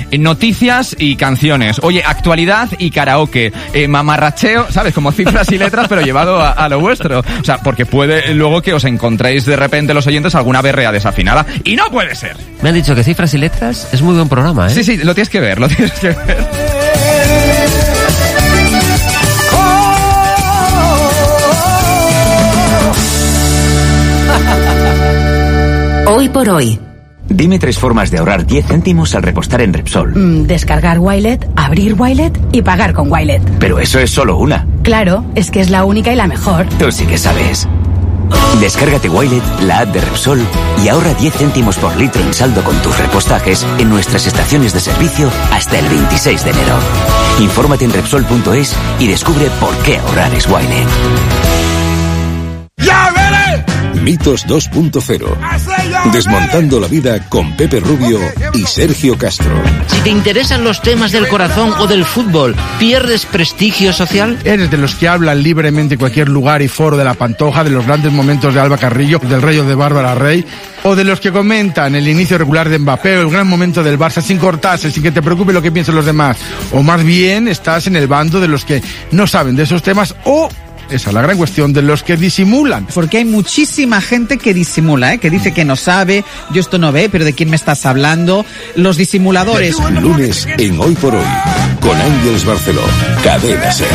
noticias y canciones. Oye, actualidad y karaoke. Mamarracheo, ¿sabes? Como cifras y letras, pero llevado a lo vuestro. O sea, porque puede luego que os encontréis de repente los oyentes alguna berrea desafinada. Y no puede ser. Me han dicho que cifras y letras es muy buen programa, ¿eh? Sí, sí, lo tienes que ver, Hoy por hoy. Dime 3 formas de ahorrar 10 céntimos al repostar en Repsol. Descargar Wilet, abrir Wilet y pagar con Wilet. Pero eso es solo una. Claro, es que es la única y la mejor. Tú sí que sabes. Descárgate Wilet, la app de Repsol, y ahorra 10 céntimos por litro en saldo con tus repostajes en nuestras estaciones de servicio hasta el 26 de enero. Infórmate en Repsol.es y descubre por qué ahorrar es Wilet. ¡Ya veré! Mitos 2.0. Desmontando la vida con Pepe Rubio y Sergio Castro. Si te interesan los temas del corazón o del fútbol, ¿pierdes prestigio social? Eres de los que hablan libremente en cualquier lugar y foro de la Pantoja, de los grandes momentos de Alba Carrillo, del Rayo de Bárbara Rey, o de los que comentan el inicio regular de Mbappé o el gran momento del Barça sin cortarse, sin que te preocupe lo que piensen los demás. O más bien estás en el bando de los que no saben de esos temas o... esa es la gran cuestión, de los que disimulan. Porque hay muchísima gente que disimula, que dice que no sabe, yo esto no ve, pero ¿de quién me estás hablando? Los disimuladores. Lunes en Hoy por Hoy, con Ángeles Barceló, Cadena SER.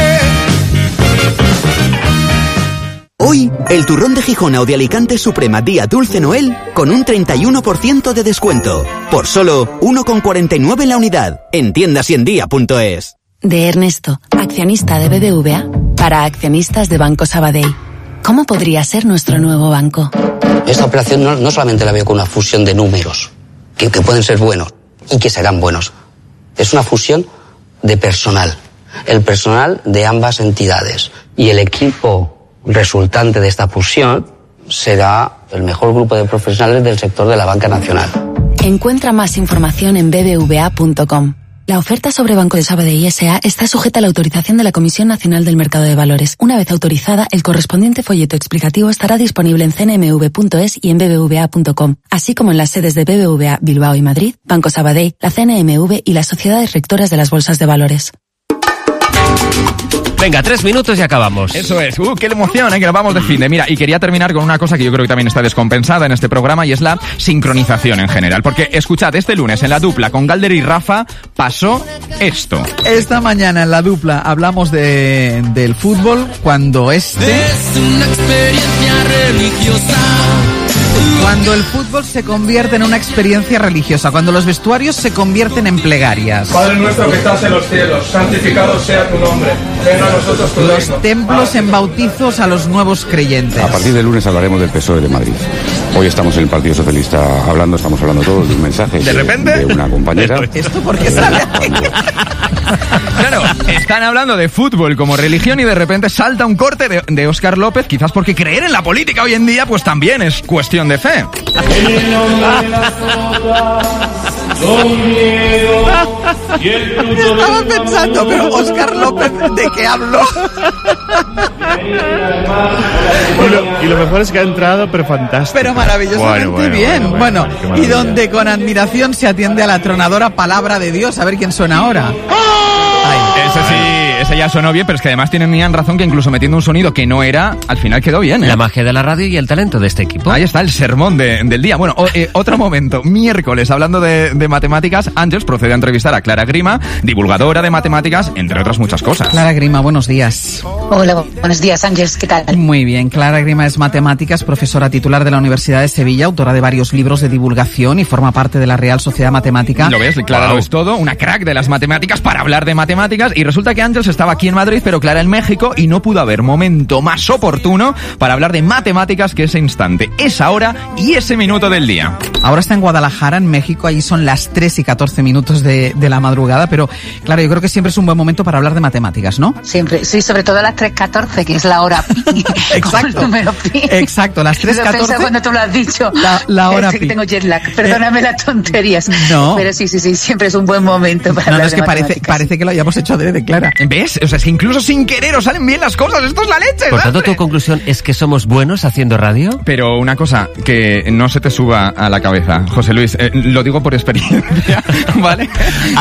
Hoy, el turrón de Gijona o de Alicante Suprema Día Dulce Noel con un 31% de descuento. Por solo 1,49 la unidad. En tiendasyendia.es. De Ernesto, accionista de BBVA, para accionistas de Banco Sabadell. ¿Cómo podría ser nuestro nuevo banco? Esta operación no solamente la veo con una fusión de números, que pueden ser buenos y que serán buenos. Es una fusión de personal. El personal de ambas entidades. Y el equipo resultante de esta fusión será el mejor grupo de profesionales del sector de la banca nacional. Encuentra más información en bbva.com. La oferta sobre Banco de Sabadell S.A. está sujeta a la autorización de la Comisión Nacional del Mercado de Valores. Una vez autorizada, el correspondiente folleto explicativo estará disponible en cnmv.es y en bbva.com, así como en las sedes de BBVA Bilbao y Madrid, Banco Sabadell, la CNMV y las sociedades rectoras de las bolsas de valores. Venga, 3 minutos y acabamos. Eso es. ¡Qué emoción, que nos vamos de fin de! Mira, y quería terminar con una cosa que yo creo que también está descompensada en este programa, y es la sincronización en general. Porque, escuchad, este lunes en la dupla con Galder y Rafa pasó esto. Esta mañana en la dupla hablamos del fútbol cuando Es una experiencia religiosa. Cuando el fútbol se convierte en una experiencia religiosa, cuando los vestuarios se convierten en plegarias. Padre nuestro que estás en los cielos, santificado sea tu nombre. Venga a nosotros tu reino. Los templos en bautizos a los nuevos creyentes. A partir del lunes hablaremos del PSOE de Madrid. Hoy estamos en el Partido Socialista estamos hablando todos de un mensaje ¿de repente? De una compañera. ¿Esto por qué sale? Claro, están hablando de fútbol como religión y de repente salta un corte de Óscar López, quizás porque creer en la política hoy en día pues también es cuestión de fe. Estaba pensando, pero Óscar López, ¿de qué habló? Y lo mejor es que ha entrado, pero fantástico. Pero maravillosamente bien. Bueno, y donde con admiración se atiende a la atronadora palabra de Dios. A ver quién suena ahora. Ese sí, ese ya sonó bien, pero es que además tenían razón que incluso metiendo un sonido que no era, al final quedó bien, ¿eh? La magia de la radio y el talento de este equipo. Ahí está el sermón del día. Bueno, otro momento. Miércoles, hablando de matemáticas, Ángeles procede a entrevistar a Clara Grima, divulgadora de matemáticas, entre otras muchas cosas. Clara Grima, buenos días. Hola, buenos días, Ángeles, ¿qué tal? Muy bien. Clara Grima es matemáticas, profesora titular de la Universidad de Sevilla, autora de varios libros de divulgación y forma parte de la Real Sociedad Matemática. ¿Lo ves? Clara lo es todo, una crack de las matemáticas para hablar de matemáticas, y resulta que Ángeles estaba aquí en Madrid, pero Clara en México, y no pudo haber momento más oportuno para hablar de matemáticas que ese instante, esa hora y ese minuto del día. Ahora está en Guadalajara, en México, allí son las 3:14 de la madrugada, pero claro, yo creo que siempre es un buen momento para hablar de matemáticas, ¿no? Siempre, sí, sobre todo a las 3:14, que es la hora pi. Exacto. Exacto, las 3:14. Cuando tú lo has dicho. La hora pi. pi. Que tengo jet lag, perdóname las tonterías. No. Pero sí, siempre es un buen momento para hablar es que de matemáticas. parece que lo hayamos hecho de Clara. ¿Ves? O sea, es que incluso sin querer os salen bien las cosas, esto es la leche. Por tanto, tu conclusión es que somos buenos haciendo radio. Pero una cosa, que no se te suba a la cabeza, José Luis, lo digo por experiencia, ¿vale?